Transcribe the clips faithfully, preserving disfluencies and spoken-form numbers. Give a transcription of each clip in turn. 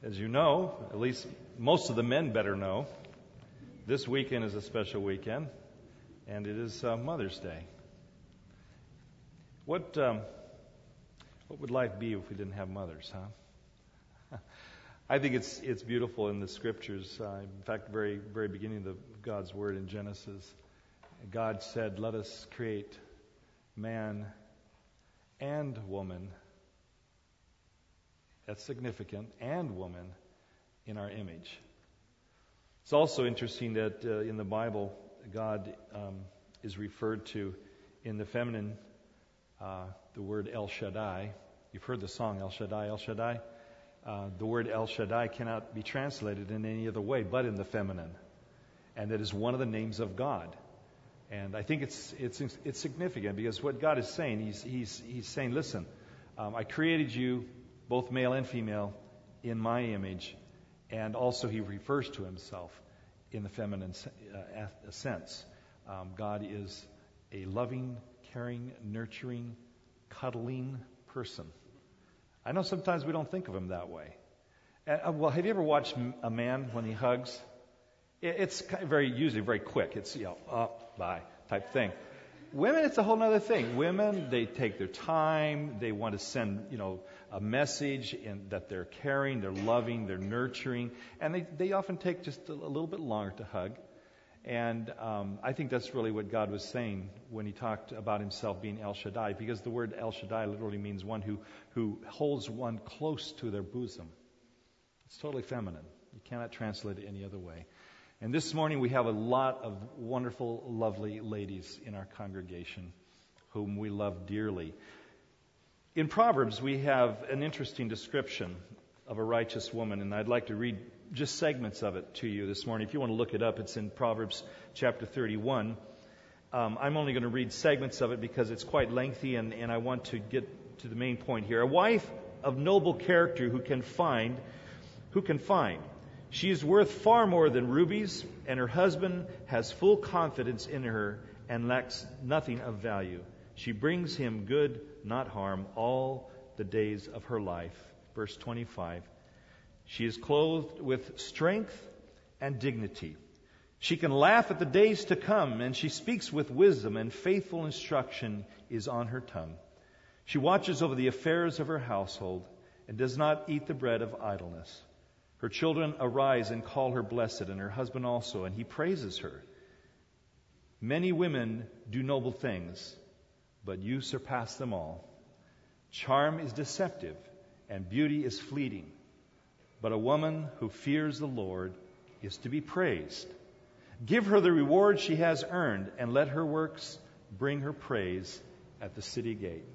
As you know, at least most of the men better know, this weekend is a special weekend, and it is uh, Mother's Day. What um, what would life be if we didn't have mothers, huh? I think it's it's beautiful in the Scriptures. Uh, in fact, very very beginning of God's Word in Genesis, God said, "Let us create man and woman." That's significant, and woman in our image. It's also interesting that uh, in the Bible, God um, is referred to in the feminine, uh, the word El Shaddai. You've heard the song El Shaddai, El Shaddai. Uh, the word El Shaddai cannot be translated in any other way but in the feminine. And that is one of the names of God. And I think it's it's it's significant because what God is saying, He's He's He's saying, listen, um, I created you both male and female in my image, and also He refers to Himself in the feminine uh, sense. Um, God is a loving, caring, nurturing, cuddling person. I know sometimes we don't think of Him that way. Uh, well, have you ever watched a man when he hugs? It's kind of very usually very quick. It's, you know, uh, bye type thing. Women, it's a whole other thing. Women, they take their time. They want to send, you know, a message in, that they're caring, they're loving, they're nurturing, and they, they often take just a, a little bit longer to hug. And um, I think that's really what God was saying when He talked about Himself being El Shaddai, because the word El Shaddai literally means one who, who holds one close to their bosom. It's totally feminine. You cannot translate it any other way. And this morning we have a lot of wonderful, lovely ladies in our congregation whom we love dearly. In Proverbs, we have an interesting description of a righteous woman, and I'd like to read just segments of it to you this morning. If you want to look it up, it's in Proverbs chapter thirty-one. Um, I'm only going to read segments of it because it's quite lengthy, and, and I want to get to the main point here. A wife of noble character who can find, who can find. She is worth far more than rubies, and her husband has full confidence in her and lacks nothing of value. She brings him good, not harm, all the days of her life. Verse twenty-five. She is clothed with strength and dignity. She can laugh at the days to come, and she speaks with wisdom, and faithful instruction is on her tongue. She watches over the affairs of her household and does not eat the bread of idleness. Her children arise and call her blessed, and her husband also, and he praises her. Many women do noble things, but you surpass them all. Charm is deceptive, and beauty is fleeting. But a woman who fears the Lord is to be praised. Give her the reward she has earned, and let her works bring her praise at the city gate.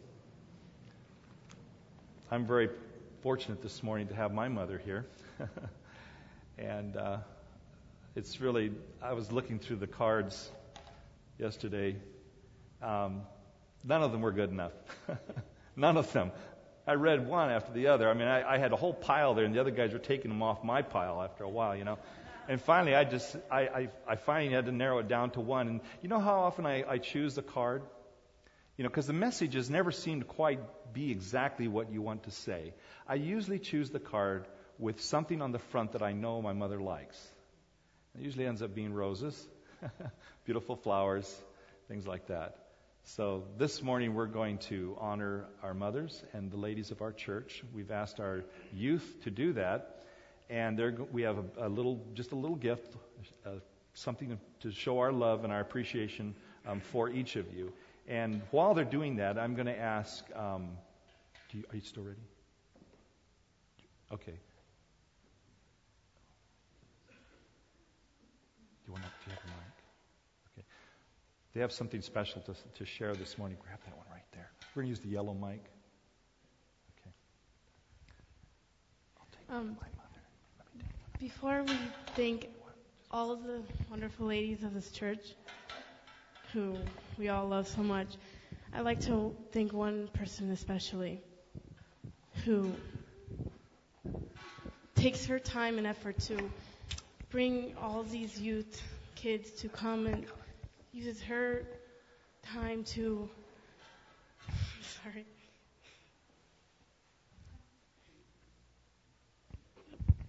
I'm very fortunate this morning to have my mother here. and uh, it's really, I was looking through the cards yesterday. Um, none of them were good enough. None of them. I read one after the other. I mean, I, I had a whole pile there, and the other guys were taking them off my pile after a while, you know. And finally, I just, I, I, I finally had to narrow it down to one. And you know how often I, I choose a card? You know, because the messages never seem to quite be exactly what you want to say. I usually choose the card with something on the front that I know my mother likes. It usually ends up being roses, beautiful flowers, things like that. So this morning we're going to honor our mothers and the ladies of our church. We've asked our youth to do that, and they're, we have a, a little, just a little gift, uh, something to show our love and our appreciation um, for each of you. And while they're doing that, I'm going to ask. Um, do you, are you still ready? Okay. Do you want to, do you have a mic? Okay. They have something special to to share this morning. Grab that one right there. We're going to use the yellow mic. Okay. I'll take Um, my mother. Let me take before we thank all of the wonderful ladies of this church, who we all love so much, I'd like to thank one person especially, who takes her time and effort to bring all these youth kids to come and uses her time to, sorry,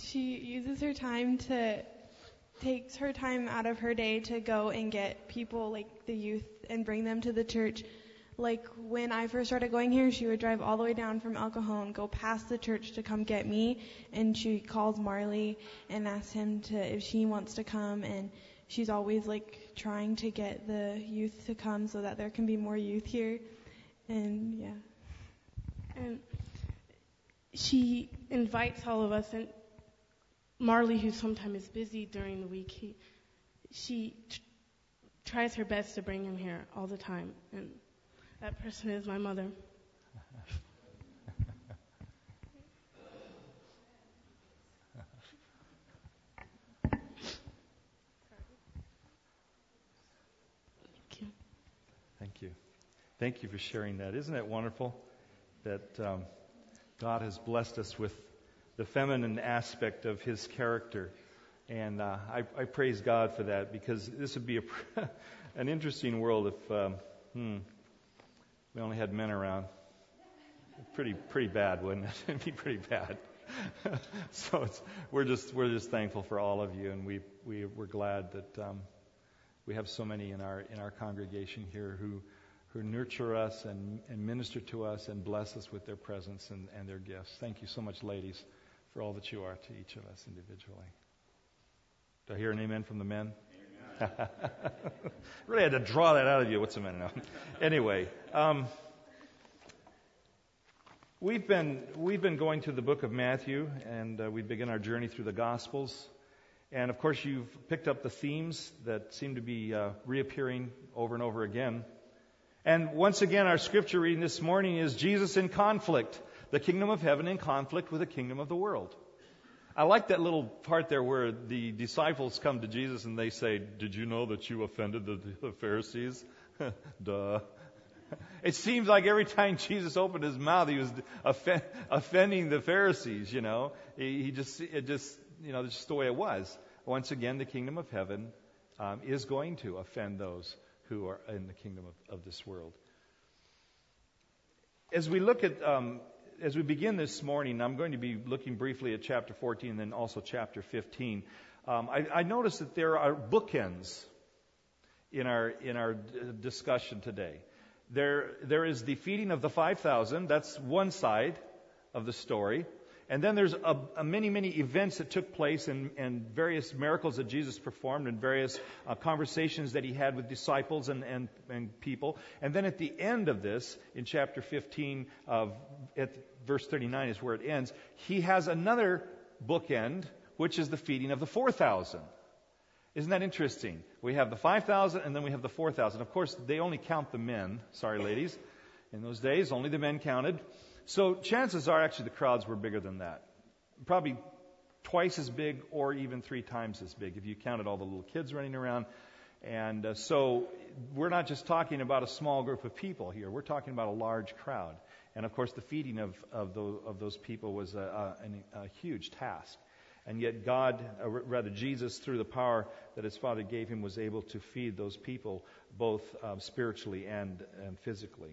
she uses her time to, takes her time out of her day to go and get people like the youth and bring them to the church. Like when I first started going here, she would drive all the way down from El Cajon, go past the church to come get me, and she calls Marley and asks him to if she wants to come, and she's always like trying to get the youth to come so that there can be more youth here. And yeah. And she invites all of us, and Marley, who sometimes is busy during the week, he, she t- tries her best to bring him here all the time. And that person is my mother. Thank you. Thank you. Thank you for sharing that. Isn't it wonderful that um, God has blessed us with the feminine aspect of His character? And uh, I, I praise God for that, because this would be a, an interesting world if um, hmm, we only had men around. Pretty, pretty bad, wouldn't it? It'd be pretty bad. So it's, we're just, we're just thankful for all of you, and we, we, we're glad that um, we have so many in our, in our congregation here who, who nurture us and, and minister to us and bless us with their presence and, and their gifts. Thank you so much, ladies, for all that you are to each of us individually. Do I hear an amen from the men? Really had to draw that out of you. What's a minute now? Anyway, um, we've been we've been going through the book of Matthew, and uh, we begin our journey through the Gospels. And of course, you've picked up the themes that seem to be uh, reappearing over and over again. And once again, our scripture reading this morning is Jesus in conflict, the kingdom of heaven in conflict with the kingdom of the world. I like that little part there where the disciples come to Jesus and they say, "Did you know that you offended the, the Pharisees?" Duh. It seems like every time Jesus opened his mouth, he was offen- offending the Pharisees, you know. He, he just, it just, you know, that's just the way it was. Once again, the kingdom of heaven um, is going to offend those who are in the kingdom of, of this world. As we look at um, As we begin this morning, I'm going to be looking briefly at chapter fourteen and then also chapter fifteen. Um, I, I noticed that there are bookends in our in our d- discussion today. There there is the feeding of the five thousand. That's one side of the story. And then there's a, a many, many events that took place and, and various miracles that Jesus performed and various uh, conversations that he had with disciples and, and, and people. And then at the end of this, in chapter fifteen, of, at verse thirty-nine is where it ends, he has another bookend, which is the feeding of the four thousand. Isn't that interesting? We have the five thousand and then we have the four thousand. Of course, they only count the men. Sorry, ladies. In those days, only the men counted. So chances are actually the crowds were bigger than that. Probably twice as big or even three times as big if you counted all the little kids running around. And uh, so we're not just talking about a small group of people here. We're talking about a large crowd. And of course the feeding of, of, those, of those people was a, a, a huge task. And yet God, uh, rather Jesus, through the power that his Father gave him, was able to feed those people both um, spiritually and, and physically.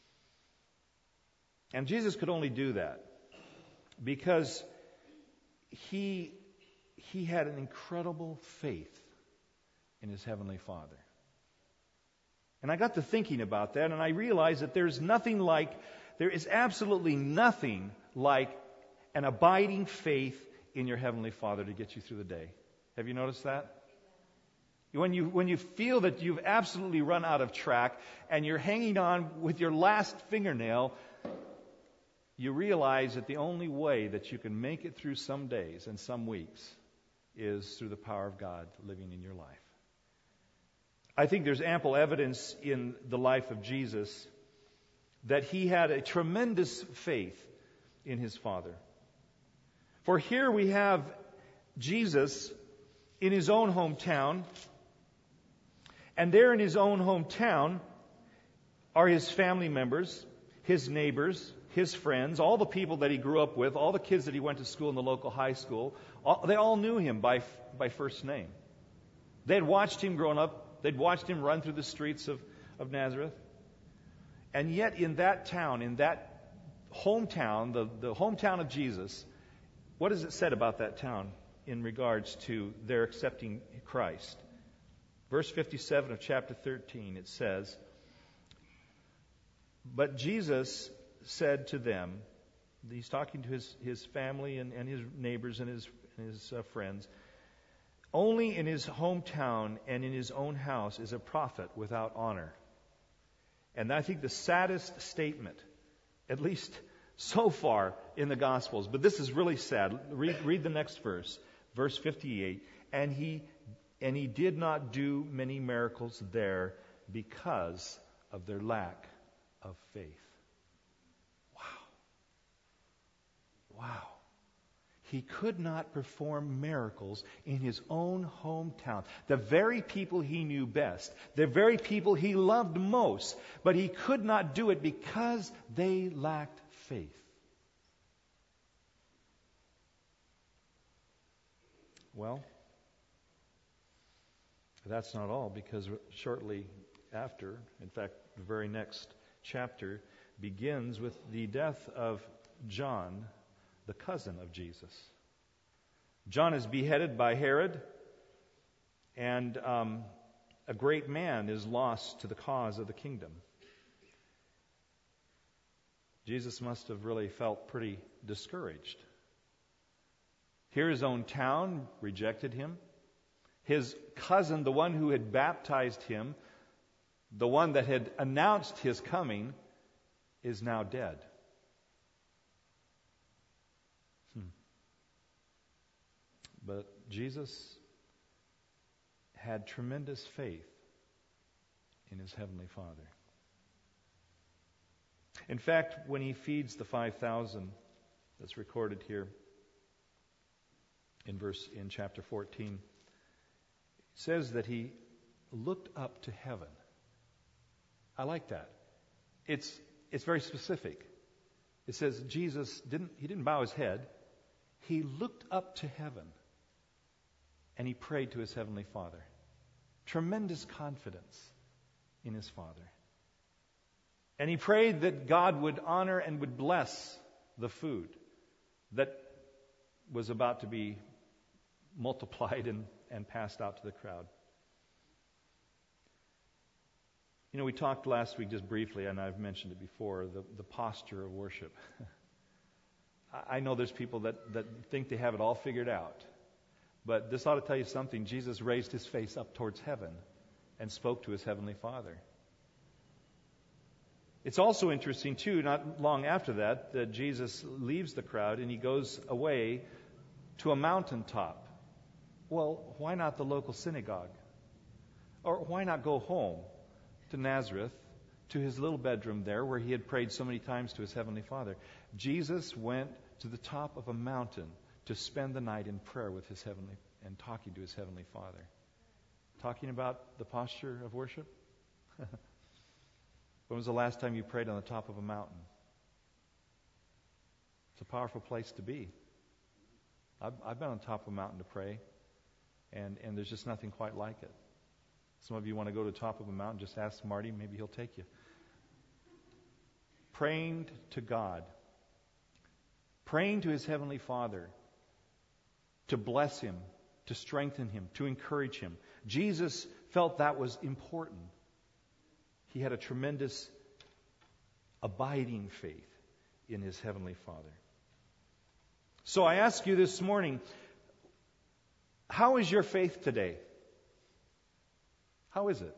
And Jesus could only do that because he, he had an incredible faith in his Heavenly Father. And I got to thinking about that, and I realized that there's nothing like, there is absolutely nothing like an abiding faith in your Heavenly Father to get you through the day. Have you noticed that? When you, when you feel that you've absolutely run out of track and you're hanging on with your last fingernail, you realize that the only way that you can make it through some days and some weeks is through the power of God living in your life. I think there's ample evidence in the life of Jesus that he had a tremendous faith in his Father. For here we have Jesus in his own hometown, and there in his own hometown are his family members, his neighbors, his friends, all the people that he grew up with, all the kids that he went to school in the local high school. All, they all knew him by by first name. They had watched him growing up. They'd watched him run through the streets of, of Nazareth. And yet in that town, in that hometown, the, the hometown of Jesus, what is it said about that town in regards to their accepting Christ? Verse fifty-seven of chapter thirteen, it says, "But Jesus said to them," he's talking to his, his family and, and his neighbors and his, and his uh, friends, "Only in his hometown and in his own house is a prophet without honor." And I think the saddest statement, at least so far in the Gospels, but this is really sad. Read, read the next verse, verse fifty-eight. And he and he did not do many miracles there because of their lack of faith. Wow. Wow. He could not perform miracles in his own hometown. The very people he knew best, the very people he loved most, but he could not do it because they lacked faith. Well, that's not all, because shortly after, in fact, the very next chapter begins with the death of John, the cousin of Jesus. John is beheaded by Herod, and um, a great man is lost to the cause of the kingdom. Jesus must have really felt pretty discouraged. Here his own town rejected him. His cousin, the one who had baptized him, the one that had announced his coming, is now dead. Hmm. But Jesus had tremendous faith in his Heavenly Father. In fact, when he feeds the five thousand, that's recorded here in verse in chapter fourteen, it says that he looked up to heaven. I like that. It's it's very specific. It says Jesus didn't he didn't bow his head. He looked up to heaven and he prayed to his Heavenly Father. Tremendous confidence in his Father. And he prayed that God would honor and would bless the food that was about to be multiplied and, and passed out to the crowd. You know, we talked last week just briefly, and I've mentioned it before, the, the posture of worship. I know there's people that, that think they have it all figured out. But this ought to tell you something. Jesus raised his face up towards heaven and spoke to his Heavenly Father. It's also interesting, too, not long after that, that Jesus leaves the crowd and he goes away to a mountaintop. Well, why not the local synagogue? Or why not go home to Nazareth, to his little bedroom there where he had prayed so many times to his Heavenly Father? Jesus went to the top of a mountain to spend the night in prayer with his Heavenly and talking to his Heavenly Father. Talking about the posture of worship? When was the last time you prayed on the top of a mountain? It's a powerful place to be. I've, I've been on top of a mountain to pray, and, and there's just nothing quite like it. Some of you want to go to the top of a mountain, just ask Marty, maybe he'll take you. Praying to God, praying to his Heavenly Father to bless him, to strengthen him, to encourage him. Jesus felt that was important. He had a tremendous abiding faith in his Heavenly Father. So I ask you this morning, how is your faith today? How is it?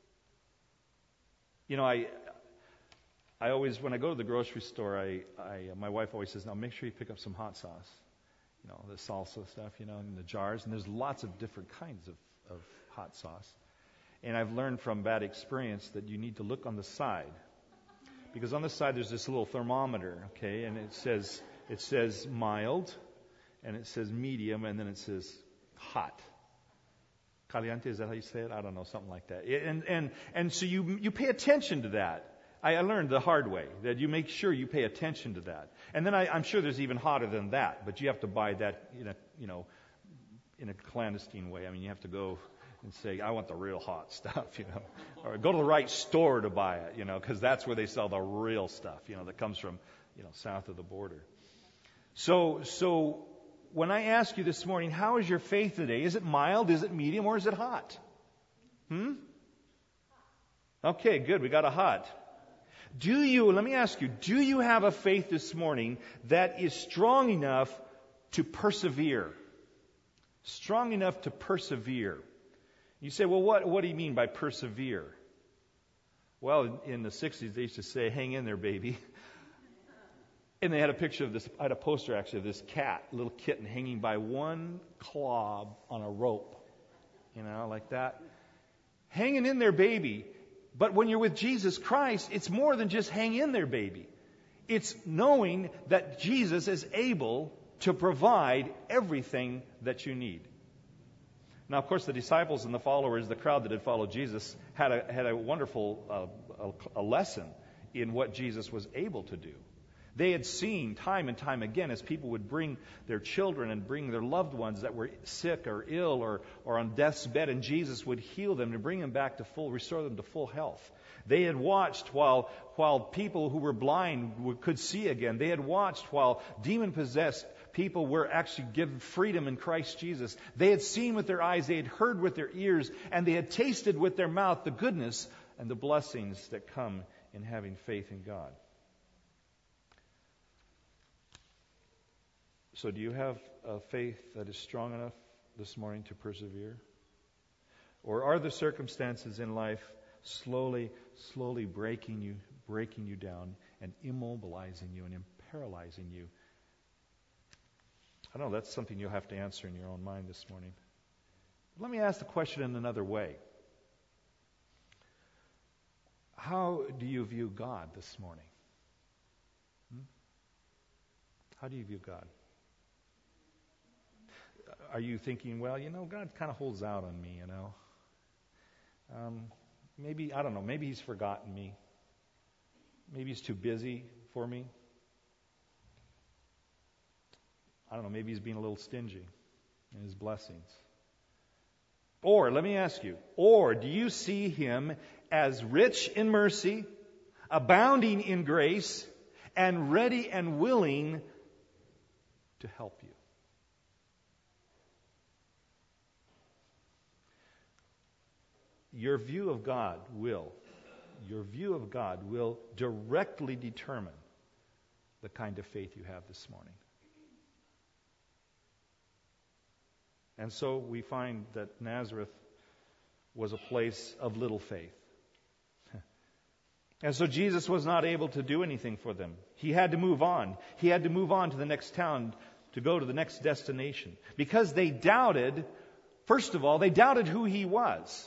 You know, I I always, when I go to the grocery store, I, I my wife always says, now make sure you pick up some hot sauce. You know, the salsa stuff, you know, in the jars. And there's lots of different kinds of, of hot sauce. And I've learned from bad experience that you need to look on the side. Because on the side there's this little thermometer, okay, and it says it says mild, and it says medium, and then it says hot. Caliente, is that how you say it? I don't know, something like that. And and and so you you pay attention to that. I, I learned the hard way that you make sure you pay attention to that. And then I, I'm sure there's even hotter than that, but you have to buy that in a you know in a clandestine way. I mean, you have to go and say, I want the real hot stuff, you know, or go to the right store to buy it, you know, because that's where they sell the real stuff, you know, that comes from, you know, south of the border. So, so when I ask you this morning, how is your faith today? Is it mild? Is it medium? Or is it hot? Hmm? Okay, good. We got a hot. Do you, let me ask you, do you have a faith this morning that is strong enough to persevere? Strong enough to persevere. You say, well, what, what do you mean by persevere? Well, in the sixties, they used to say, hang in there, baby. And they had a picture of this, I had a poster actually of this cat, little kitten, hanging by one claw on a rope. You know, like that. Hanging in there, baby. But when you're with Jesus Christ, it's more than just hang in there, baby. It's knowing that Jesus is able to provide everything that you need. Now, of course, the disciples and the followers, the crowd that had followed Jesus, had a, had a wonderful uh, a, a lesson in what Jesus was able to do. They had seen time and time again as people would bring their children and bring their loved ones that were sick or ill or, or on death's bed, and Jesus would heal them and bring them back to full, restore them to full health. They had watched while, while people who were blind could see again. They had watched while demon-possessed people were actually given freedom in Christ Jesus. They had seen with their eyes, they had heard with their ears, and they had tasted with their mouth the goodness and the blessings that come in having faith in God. So do you have a faith that is strong enough this morning to persevere? Or are the circumstances in life slowly, slowly breaking you, breaking you down and immobilizing you and paralyzing you? I don't know, that's something you'll have to answer in your own mind this morning. Let me ask the question in another way. How do you view God this morning? Hmm? How do you view God? Are you thinking, well, you know, God kind of holds out on me, you know? Um, maybe, I don't know, maybe He's forgotten me. Maybe He's too busy for me. I don't know, maybe He's being a little stingy in His blessings. Or, let me ask you, or do you see Him as rich in mercy, abounding in grace, and ready and willing to help you? Your view of God will, your view of God will directly determine the kind of faith you have this morning. And so we find that Nazareth was a place of little faith. And so Jesus was not able to do anything for them. He had to move on. He had to move on to the next town to go to the next destination. Because they doubted, first of all, they doubted who He was.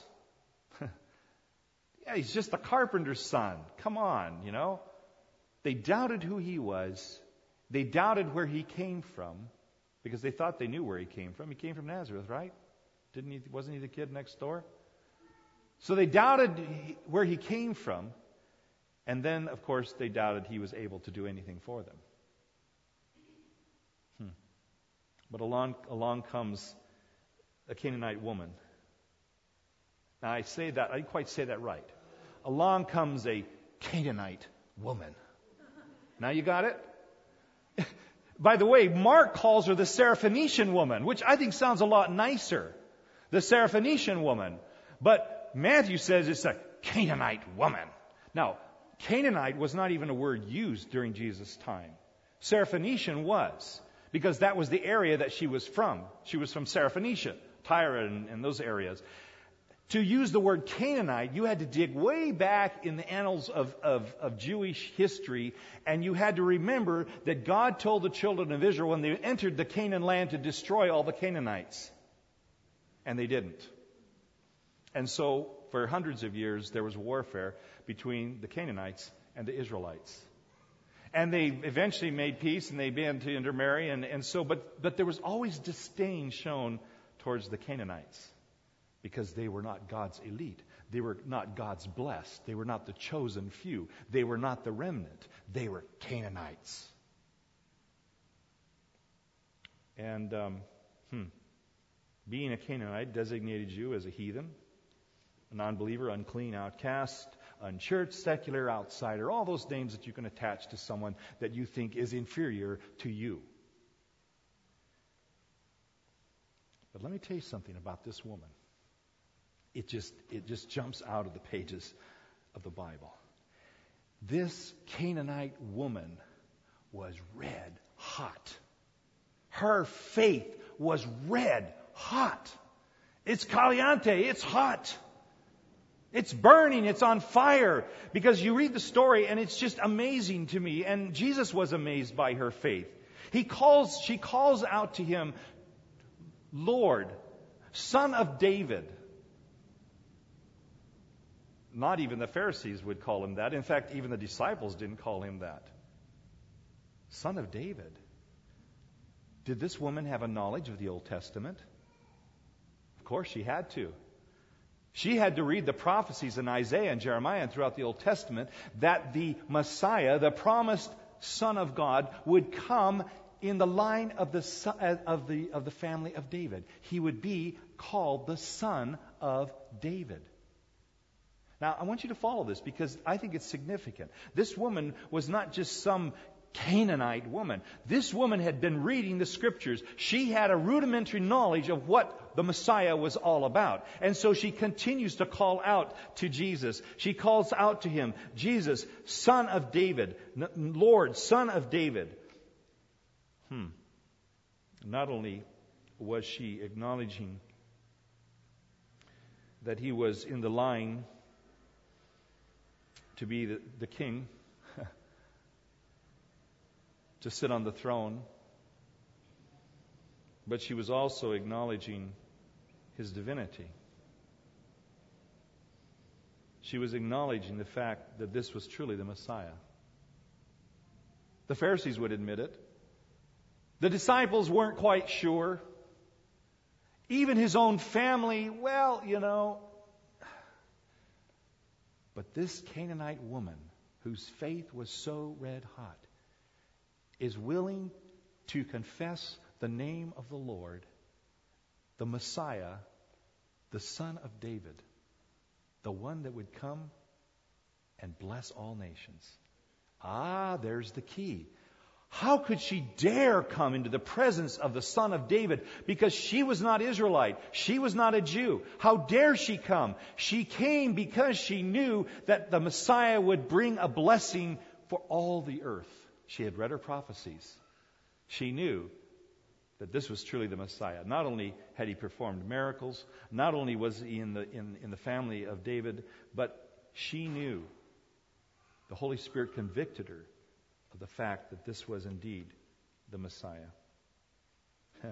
Yeah, He's just the carpenter's son. Come on, you know. They doubted who He was. They doubted where He came from because they thought they knew where He came from. He came from Nazareth, right? Didn't he? Wasn't He the kid next door? So they doubted where He came from. And then, of course, they doubted He was able to do anything for them. Hmm. But along, along comes a Canaanite woman. Now, I say that, I didn't quite say that right. Along comes a Canaanite woman. Now you got it? By the way, Mark calls her the Syrophoenician woman, which I think sounds a lot nicer. The Syrophoenician woman. But Matthew says it's a Canaanite woman. Now, Canaanite was not even a word used during Jesus' time. Syrophoenician was, because that was the area that she was from. She was from Syrophoenicia, Tyre and, and those areas. To use the word Canaanite, you had to dig way back in the annals of, of, of Jewish history, and you had to remember that God told the children of Israel when they entered the Canaan land to destroy all the Canaanites. And they didn't. And so, for hundreds of years, there was warfare between the Canaanites and the Israelites. And they eventually made peace, and they began to intermarry, and, and so, but, but there was always disdain shown towards the Canaanites. Because they were not God's elite. They were not God's blessed. They were not the chosen few. They were not the remnant. They were Canaanites. And um, hmm, being a Canaanite designated you as a heathen, a non-believer, unclean, outcast, unchurched, secular, outsider, all those names that you can attach to someone that you think is inferior to you. But let me tell you something about this woman. It just, it just jumps out of the pages of the Bible. This Canaanite woman was red hot. Her faith was red hot. It's caliente. It's hot. It's burning. It's on fire. Because you read the story and it's just amazing to me. And Jesus was amazed by her faith. He calls, she calls out to him, Lord, Son of David. Not even the Pharisees would call him that. In fact, even the disciples didn't call him that. Son of David. Did this woman have a knowledge of the Old Testament? Of course she had to. She had to read the prophecies in Isaiah and Jeremiah and throughout the Old Testament that the Messiah, the promised Son of God, would come in the line of the of the of the family of David. He would be called the Son of David. Now, I want you to follow this because I think it's significant. This woman was not just some Canaanite woman. This woman had been reading the Scriptures. She had a rudimentary knowledge of what the Messiah was all about. And so she continues to call out to Jesus. She calls out to him, Jesus, Son of David, Lord, Son of David. Hmm. Not only was she acknowledging that he was in the line to be the, the king, to sit on the throne, but she was also acknowledging his divinity. She was acknowledging the fact that this was truly the Messiah. The Pharisees would admit it. The disciples weren't quite sure. Even his own family, well, you know. But this Canaanite woman, whose faith was so red hot, is willing to confess the name of the Lord, the Messiah, the Son of David, the one that would come and bless all nations. Ah, there's the key. How could she dare come into the presence of the Son of David? Because she was not Israelite. She was not a Jew. How dare she come? She came because she knew that the Messiah would bring a blessing for all the earth. She had read her prophecies. She knew that this was truly the Messiah. Not only had he performed miracles, not only was he in the, in, in the family of David, but she knew. The Holy Spirit convicted her of the fact that this was indeed the Messiah. If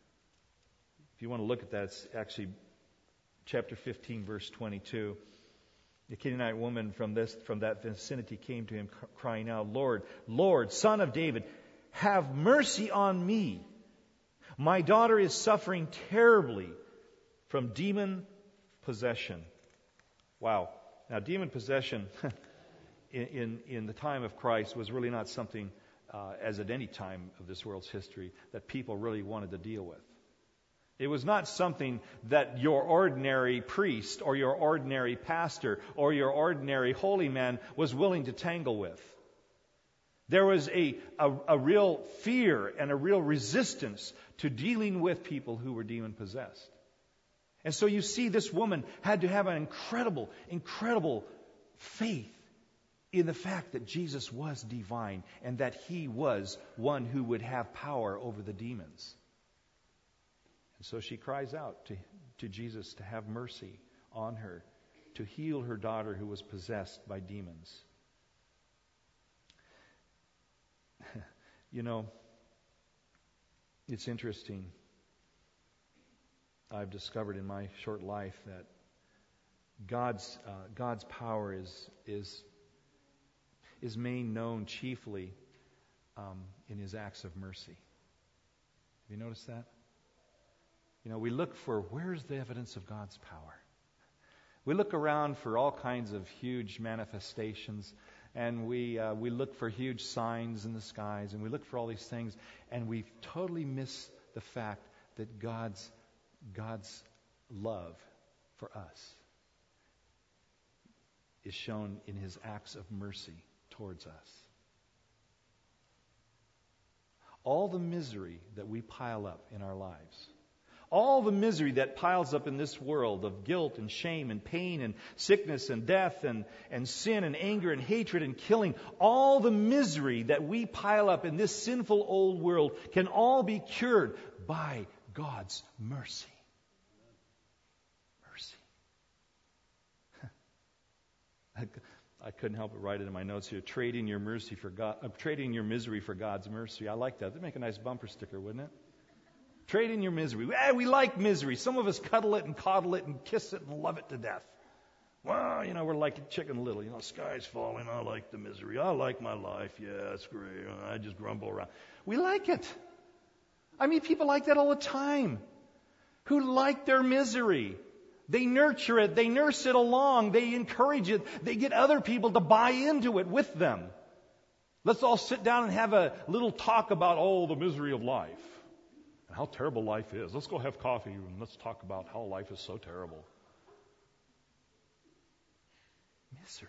you want to look at that, it's actually chapter fifteen, verse twenty-two. The Canaanite woman from this from that vicinity came to him, crying out, Lord, Lord, Son of David, have mercy on me. My daughter is suffering terribly from demon possession. Wow. Now, demon possession in, in, in the time of Christ was really not something, uh, as at any time of this world's history, that people really wanted to deal with. It was not something that your ordinary priest or your ordinary pastor or your ordinary holy man was willing to tangle with. There was a, a, a real fear and a real resistance to dealing with people who were demon-possessed. And so you see, this woman had to have an incredible, incredible faith in the fact that Jesus was divine and that he was one who would have power over the demons. And so she cries out to, to Jesus to have mercy on her, to heal her daughter who was possessed by demons. You know, it's interesting. I've discovered in my short life that God's uh, God's power is is is made known chiefly um, in His acts of mercy. Have you noticed that? You know, we look for where's the evidence of God's power. We look around for all kinds of huge manifestations, and we uh, we look for huge signs in the skies, and we look for all these things, and we totally miss the fact that God's God's love for us is shown in His acts of mercy towards us. All the misery that we pile up in our lives, All the misery that piles up in this world of guilt and shame and pain and sickness and death and, and sin and anger and hatred and killing, all the misery that we pile up in this sinful old world can all be cured by God's mercy. Mercy. I couldn't help but write it in my notes here. Trading your mercy for God, uh, trading your misery for God's mercy. I like that. That'd make a nice bumper sticker, wouldn't it? Trading your misery. Eh, we like misery. Some of us cuddle it and coddle it and kiss it and love it to death. Well, you know, we're like Chicken Little. You know, sky's falling. I like the misery. I like my life. Yeah, it's great. I just grumble around. We like it. I mean, people like that all the time. Who like their misery. They nurture it. They nurse it along. They encourage it. They get other people to buy into it with them. Let's all sit down and have a little talk about, oh, the misery of life. And how terrible life is. Let's go have coffee and let's talk about how life is so terrible. Misery.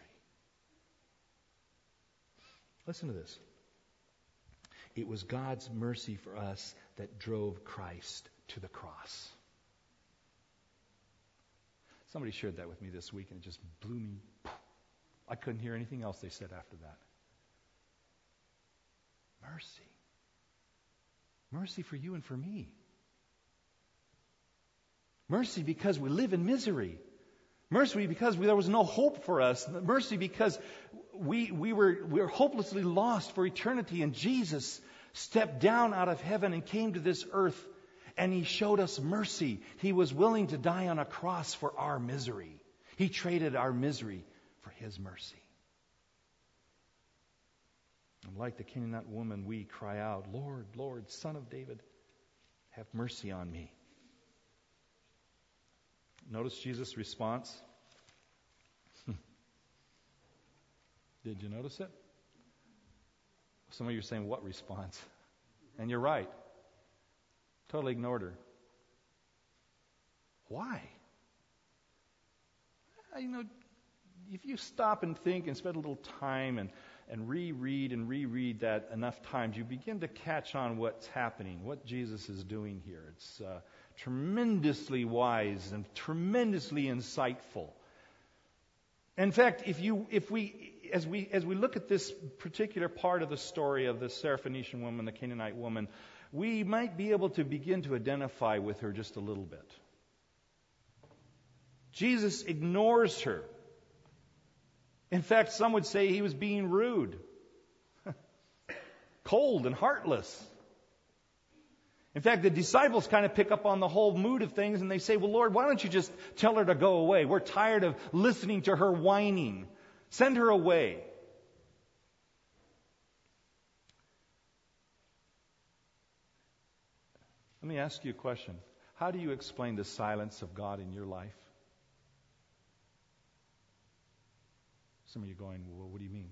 Listen to this. It was God's mercy for us that drove Christ to the cross. Somebody shared that with me this week and it just blew me. I couldn't hear anything else they said after that. Mercy. Mercy for you and for me. Mercy because we live in misery. Mercy because we, there was no hope for us. Mercy because we, we, were, we were hopelessly lost for eternity. And Jesus stepped down out of heaven and came to this earth. And He showed us mercy. He was willing to die on a cross for our misery. He traded our misery for His mercy. And like the Canaanite woman, we cry out, Lord, Lord, Son of David, have mercy on me. Notice Jesus' response. Did you notice it? Some of you are saying, what response? And you're right. Totally ignored her. Why? You know, if you stop and think and spend a little time and and reread and reread that enough times, you begin to catch on what's happening, what Jesus is doing here. It's uh, tremendously wise and tremendously insightful. In fact, if you, if we, as we, as we look at this particular part of the story of the Syrophoenician woman, the Canaanite woman, we might be able to begin to identify with her just a little bit. Jesus ignores her. In fact, some would say He was being rude, cold and heartless. In fact, the disciples kind of pick up on the whole mood of things and they say, well, Lord, why don't you just tell her to go away? We're tired of listening to her whining. Send her away. Let me ask you a question. How do you explain the silence of God in your life? Some of you going, well, what do you mean?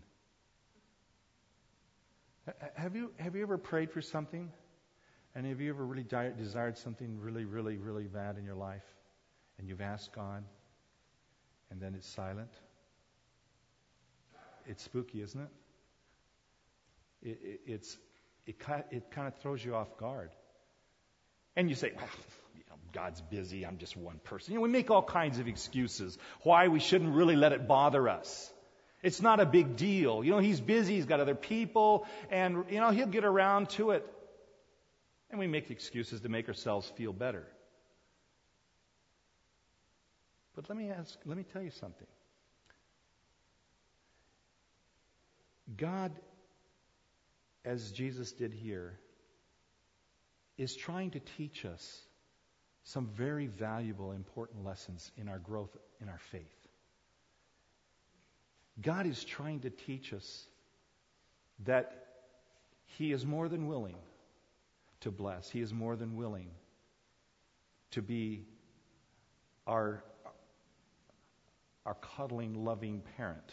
Have you have you ever prayed for something? And have you ever really di- desired something really, really, really bad in your life? And you've asked God, and then it's silent? It's spooky, isn't it? it, it it's it, it kind of throws you off guard. And you say, well, you know, God's busy, I'm just one person. You know, we make all kinds of excuses why we shouldn't really let it bother us. It's not a big deal. You know, He's busy, He's got other people, and, you know, He'll get around to it. And we make excuses to make ourselves feel better. But let me ask, let me tell you something. God, as Jesus did here, is trying to teach us some very valuable, important lessons in our growth, in our faith. God is trying to teach us that He is more than willing to bless. He is more than willing to be our, our cuddling, loving parent.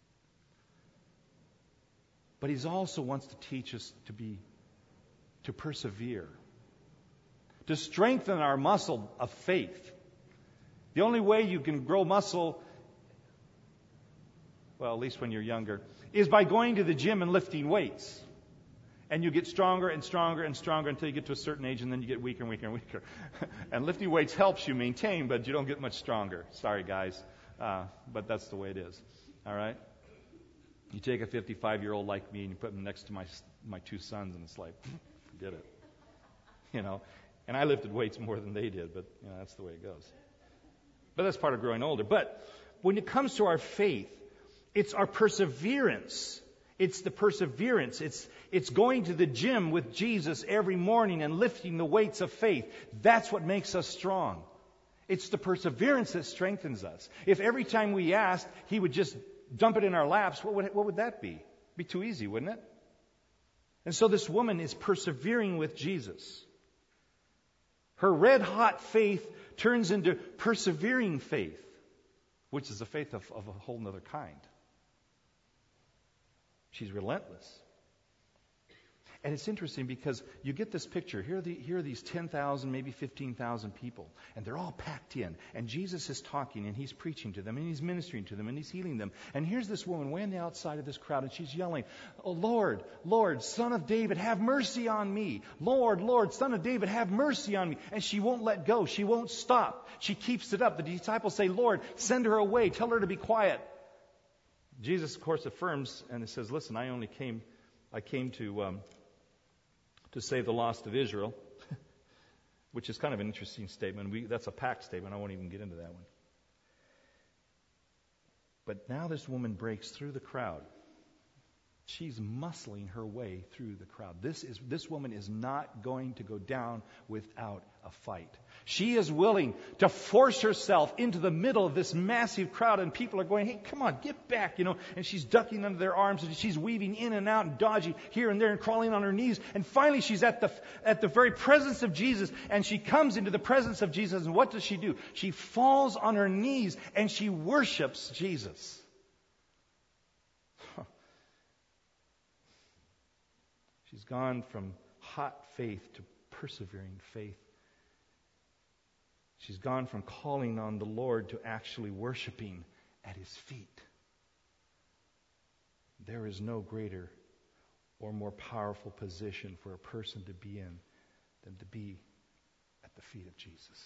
But He also wants to teach us to be, to persevere, to strengthen our muscle of faith. The only way you can grow muscle, well, at least when you're younger, is by going to the gym and lifting weights. And you get stronger and stronger and stronger until you get to a certain age, and then you get weaker and weaker and weaker. And lifting weights helps you maintain, but you don't get much stronger. Sorry, guys. Uh, but that's the way it is. All right? You take a fifty-five-year-old like me and you put him next to my my two sons, and it's like, forget it. You know? And I lifted weights more than they did, but you know, that's the way it goes. But that's part of growing older. But when it comes to our faith, it's our perseverance. It's the perseverance. It's it's going to the gym with Jesus every morning and lifting the weights of faith. That's what makes us strong. It's the perseverance that strengthens us. If every time we asked, He would just dump it in our laps, what would, what would that be? It'd be too easy, wouldn't it? And so this woman is persevering with Jesus. Her red-hot faith turns into persevering faith, which is a faith of, of a whole other kind. She's relentless. And it's interesting because you get this picture. Here are, the, here are these ten thousand, maybe fifteen thousand people, and they're all packed in. And Jesus is talking, and He's preaching to them, and He's ministering to them, and He's healing them. And here's this woman way on the outside of this crowd, and she's yelling, "Oh, Lord, Lord, Son of David, have mercy on me. Lord, Lord, Son of David, have mercy on me." And she won't let go. She won't stop. She keeps it up. The disciples say, "Lord, send her away. Tell her to be quiet." Jesus, of course, affirms, and it says, "Listen, I only came, I came to um, to save the lost of Israel," which is kind of an interesting statement. We, that's a packed statement. I won't even get into that one. But now this woman breaks through the crowd. She's muscling her way through the crowd. This is this woman is not going to go down without a fight. She is willing to force herself into the middle of this massive crowd, and people are going, "Hey, come on, get back," you know. And she's ducking under their arms, and she's weaving in and out and dodging here and there and crawling on her knees. And finally, she's at the at the very presence of Jesus, and she comes into the presence of Jesus. And what does she do? She falls on her knees and she worships Jesus. She's gone from hot faith to persevering faith. She's gone from calling on the Lord to actually worshiping at His feet. There is no greater or more powerful position for a person to be in than to be at the feet of Jesus.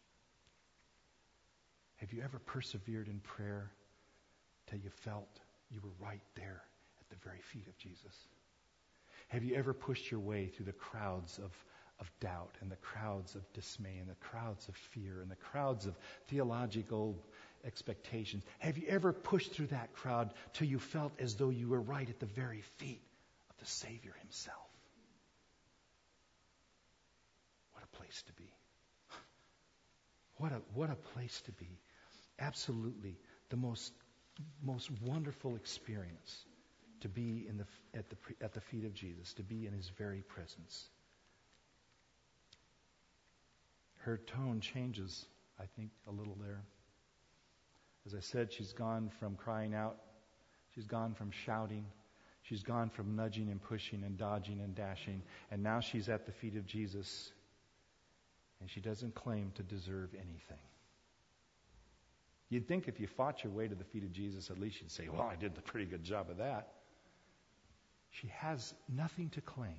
Have you ever persevered in prayer till you felt you were right there at the very feet of Jesus? Have you ever pushed your way through the crowds of, of doubt and the crowds of dismay and the crowds of fear and the crowds of theological expectations? Have you ever pushed through that crowd till you felt as though you were right at the very feet of the Savior Himself? What a place to be. What a, what a place to be. Absolutely the most, most wonderful experience. To be in the, at, the, at the feet of Jesus, to be in His very presence. Her tone changes, I think, a little there. As I said, she's gone from crying out. She's gone from shouting. She's gone from nudging and pushing and dodging and dashing. And now she's at the feet of Jesus. And she doesn't claim to deserve anything. You'd think if you fought your way to the feet of Jesus, at least you'd say, "Well, I did a pretty good job of that." She has nothing to claim.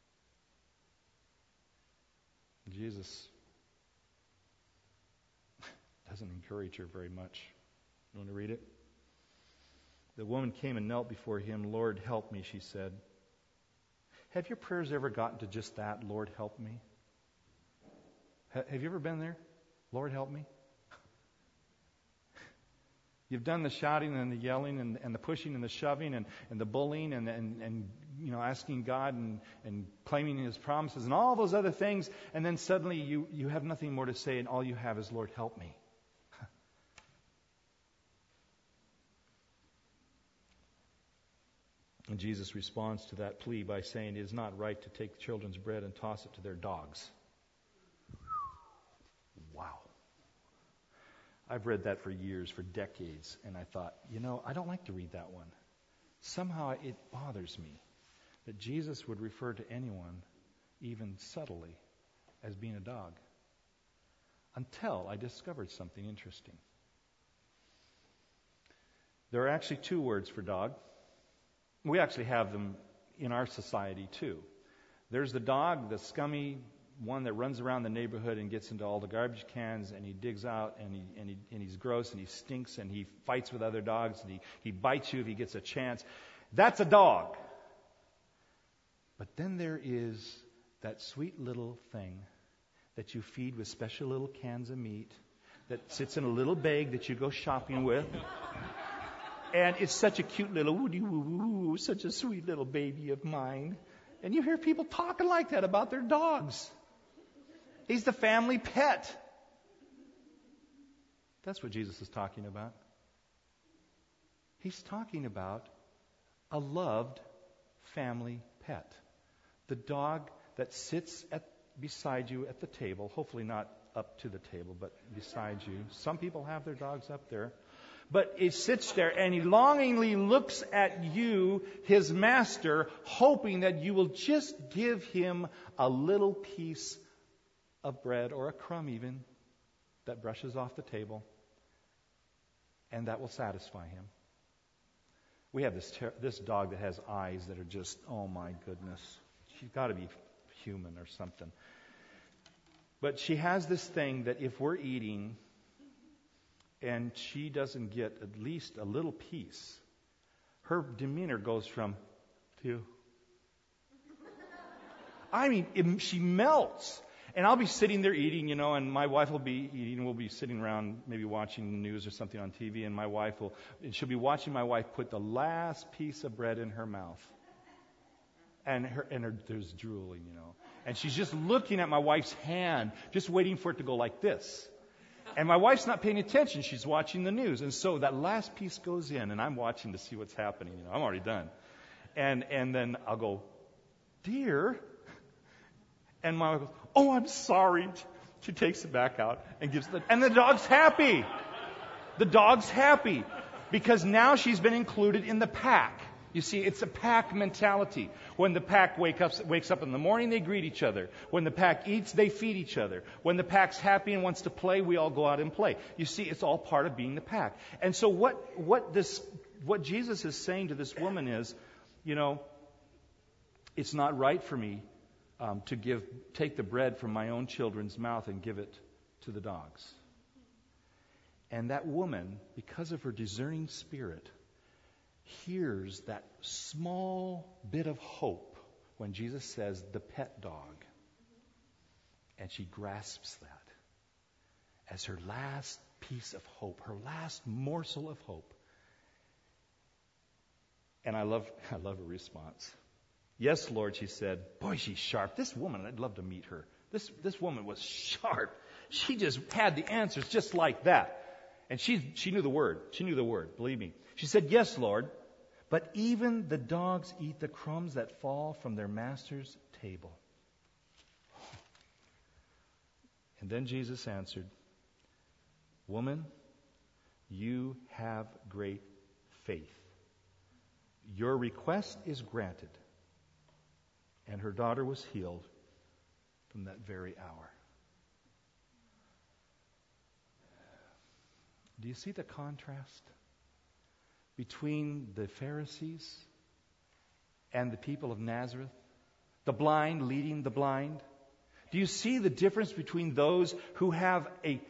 Jesus doesn't encourage her very much. You want to read it? The woman came and knelt before Him. "Lord, help me," she said. Have your prayers ever gotten to just that? Lord, help me. Have you ever been there? Lord, help me. You've done the shouting and the yelling and, and the pushing and the shoving and, and the bullying and, and, and you know asking God and, and claiming His promises and all those other things, and then suddenly you, you have nothing more to say, and all you have is, "Lord, help me." And Jesus responds to that plea by saying, "It is not right to take children's bread and toss it to their dogs." Wow. I've read that for years, for decades, and I thought, you know, I don't like to read that one. Somehow it bothers me that Jesus would refer to anyone, even subtly, as being a dog. Until I discovered something interesting. There are actually two words for dog. We actually have them in our society too. There's the dog, the scummy one that runs around the neighborhood and gets into all the garbage cans, and he digs out, and he and he and he's gross, and he stinks, and he fights with other dogs, and he, he bites you if he gets a chance. That's a dog. But then there is that sweet little thing that you feed with special little cans of meat that sits in a little bag that you go shopping with. And it's such a cute little, woo-dee-woo-woo, such a sweet little baby of mine. And you hear people talking like that about their dogs. He's the family pet. That's what Jesus is talking about. He's talking about a loved family pet. The dog that sits at, beside you at the table, hopefully not up to the table, but beside you. Some people have their dogs up there. But he sits there and he longingly looks at you, his master, hoping that you will just give him a little piece of bread or a crumb even that brushes off the table, and that will satisfy him. We have this ter- this dog that has eyes that are just, oh my goodness. She's got to be human or something. But she has this thing that if we're eating and she doesn't get at least a little piece, her demeanor goes from to. I mean, it, she melts. And I'll be sitting there eating, you know, and my wife will be eating, and we'll be sitting around maybe watching the news or something on T V, and my wife will, and she'll be watching my wife put the last piece of bread in her mouth. And her, and her, there's drooling, you know. And she's just looking at my wife's hand, just waiting for it to go like this. And my wife's not paying attention. She's watching the news. And so that last piece goes in, and I'm watching to see what's happening. You know, I'm already done. And and then I'll go, dear. And my wife goes, oh, I'm sorry. She takes it back out and gives it. And the dog's happy. The dog's happy because now she's been included in the pack. You see, it's a pack mentality. When the pack wake up, wakes up in the morning, they greet each other. When the pack eats, they feed each other. When the pack's happy and wants to play, we all go out and play. You see, it's all part of being the pack. And so what, what this, what Jesus is saying to this woman is, you know, it's not right for me um, to give, take the bread from my own children's mouth and give it to the dogs. And that woman, because of her discerning spirit, hears that small bit of hope when Jesus says the pet dog. And she grasps that as her last piece of hope, her last morsel of hope. And I love I love her response. Yes, Lord, she said. Boy, she's sharp. This woman, I'd love to meet her. This this woman was sharp. She just had the answers just like that. And she she knew the word. She knew the word, believe me. She said, yes, Lord, but even the dogs eat the crumbs that fall from their master's table. And then Jesus answered, woman, you have great faith. Your request is granted. And her daughter was healed from that very hour. Do you see the contrast between the Pharisees and the people of Nazareth? The blind leading the blind? Do you see the difference between those who have a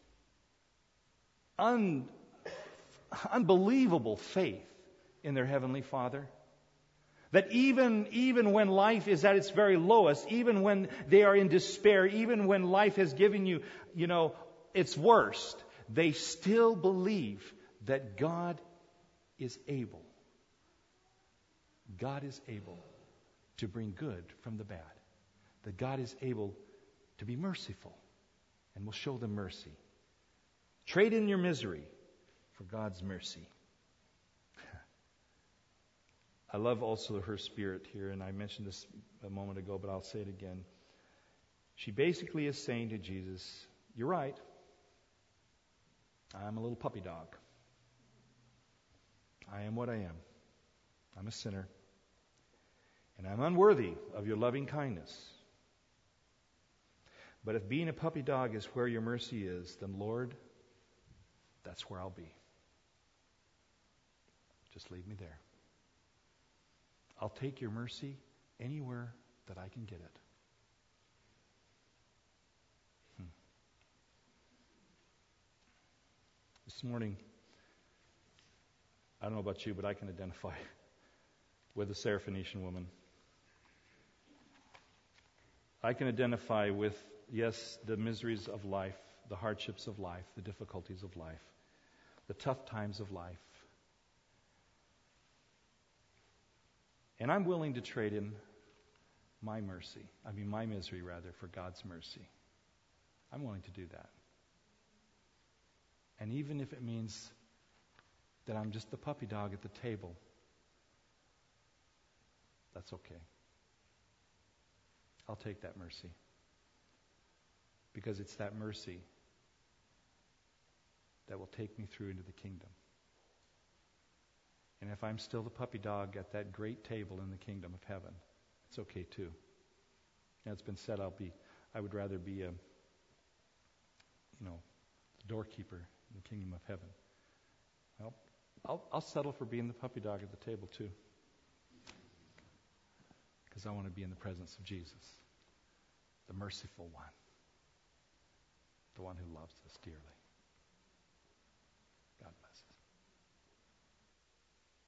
un, unbelievable faith in their Heavenly Father? That even, even when life is at its very lowest, even when they are in despair, even when life has given you, you know, its worst, they still believe that God is able. God is able to bring good from the bad. That God is able to be merciful and will show them mercy. Trade in your misery for God's mercy. I love also her spirit here, and I mentioned this a moment ago, but I'll say it again. She basically is saying to Jesus, you're right. I'm a little puppy dog. I am what I am. I'm a sinner. And I'm unworthy of your loving kindness. But if being a puppy dog is where your mercy is, then Lord, that's where I'll be. Just leave me there. I'll take your mercy anywhere that I can get it. Hmm. This morning, I don't know about you, but I can identify with the Syrophoenician woman. I can identify with, yes, the miseries of life, the hardships of life, the difficulties of life, the tough times of life. And I'm willing to trade in my mercy, I mean my misery rather, for God's mercy. I'm willing to do that. And even if it means that I'm just the puppy dog at the table, that's okay. I'll take that mercy. Because it's that mercy that will take me through into the kingdom. And if I'm still the puppy dog at that great table in the kingdom of heaven, it's okay too. Now it's been said I'll be I would rather be a you know, the doorkeeper in the kingdom of heaven. Well, I'll I'll settle for being the puppy dog at the table too. Because I want to be in the presence of Jesus, the merciful one, the one who loves us dearly. God bless.